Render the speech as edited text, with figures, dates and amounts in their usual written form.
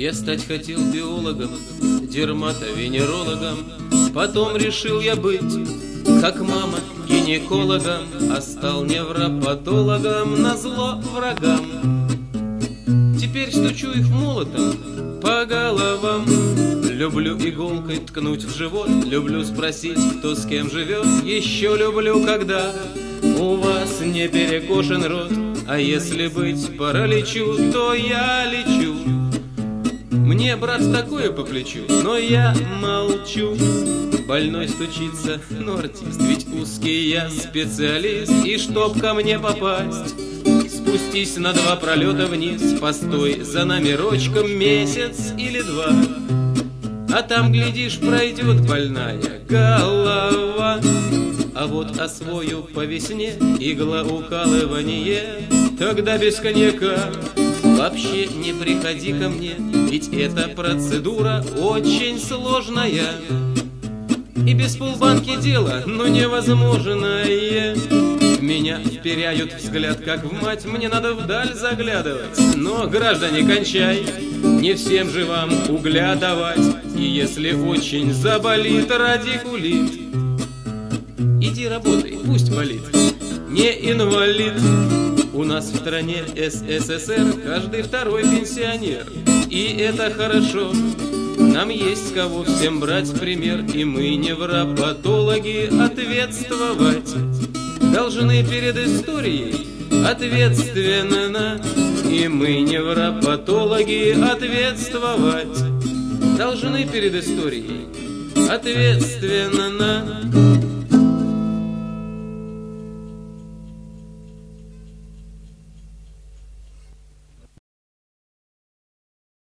Я стать хотел биологом, дерматовенерологом. Потом решил я быть, как мама, гинекологом, а стал невропатологом назло врагам. Теперь стучу их молотом по головам. Люблю иголкой ткнуть в живот, люблю спросить, кто с кем живет. Еще люблю, когда у вас не перекошен рот. А если быть параличу, то я лечу. Мне, брат, такое по плечу, но я молчу. Больной стучится, но артист, ведь узкий я специалист. И чтоб ко мне попасть, спустись на 2 пролета вниз. Постой за номерочком месяц или 2. А там, глядишь, пройдет больная голова. А вот освою по весне иглоукалывание. Тогда без коньяка вообще не приходи ко мне, ведь эта процедура очень сложная. И без полбанки дело, но невозможное. В меня вперяют взгляд, как в мать, мне надо вдаль заглядывать. Но, граждане, кончай, не всем же вам угля давать. И если очень заболит радикулит, иди работай, пусть болит, не инвалид. У нас в стране СССР каждый 2-й пенсионер. И это хорошо, нам есть с кого всем брать пример. И мы, невропатологи, ответствовать должны перед историей ответственно. И мы, невропатологи, ответствовать должны перед историей ответственно.